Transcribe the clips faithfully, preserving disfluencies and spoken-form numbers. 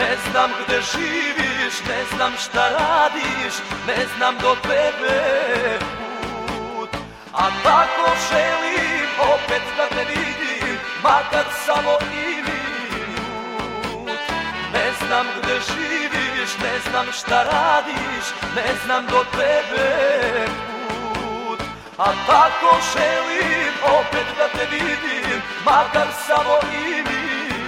Ne znam gde živiš, ne znam šta radiš, ne znam do tebe put. A tako želim opet da te vidim, makar samo i minut. Ne znam gde živiš, ne znam šta radiš, ne znam do tebe put. A tako želim opet da te vidim, makar samo i minut.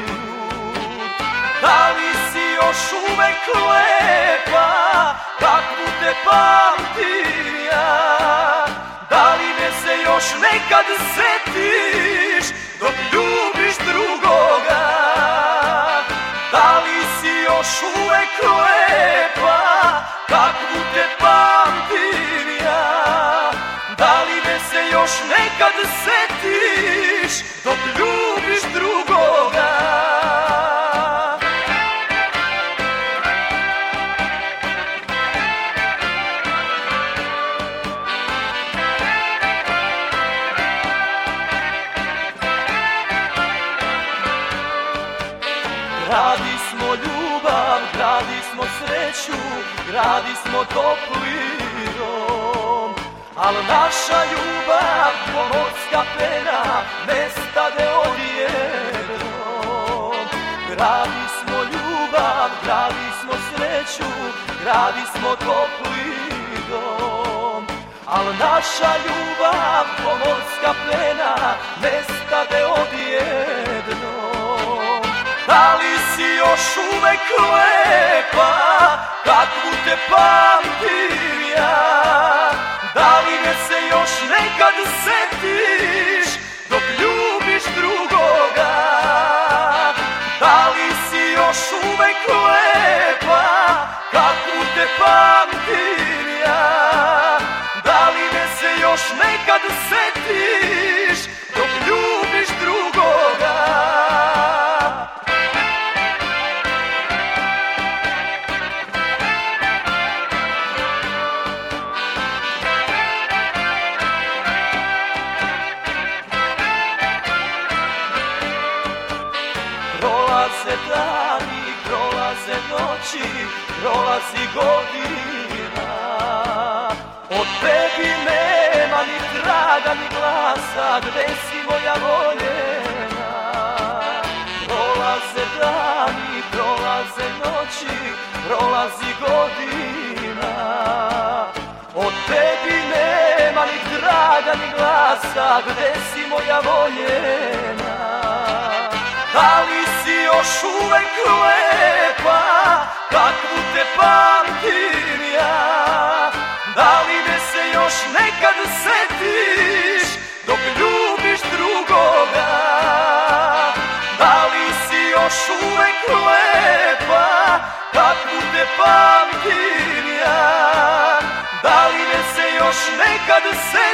Da li si još uvek lepa, kakvu te pamtim ja? Da li me se još nekad setiš, dok ljubiš drugoga? Da li si još uvek lepa, kakvu te pamtim ja? Da li me se još nekad setiš, dok ljubiš drugoga? Gradi smo ljubav, gradi smo sreću, gradi smo topli dom. Al naša ljubav, ko morska pena, nestade odjednom. Gradi smo ljubav, gradi smo sreću, gradi smo topli dom. Al naša ljubav, ko morska pena, nestade odjednom. Da li si još uvek lepa, kakvu te pamtim ja? Da li me se još nekad setiš, dok ljubiš drugoga? Da li si još uvek lepa, kakvu te pamtim ja? Da li me se još nekad setiš, dok ljubiš drugoga? Prolaze dani, prolaze noći, prolazi godina. Od tebi nema ni traga ni glasa, gde si moja voljena? Prolaze dani, prolaze noći, prolazi godina. Od tebi nema ni traga ni glasa, gde si moja voljena? Da li si još uvek lepa, kakvu te pamtim ja? Da li me se još nekad setiš, dok ljubiš drugoga? Da li si još uvek lepa, kakvu te pamtim ja? Da li me se još nekad setiš?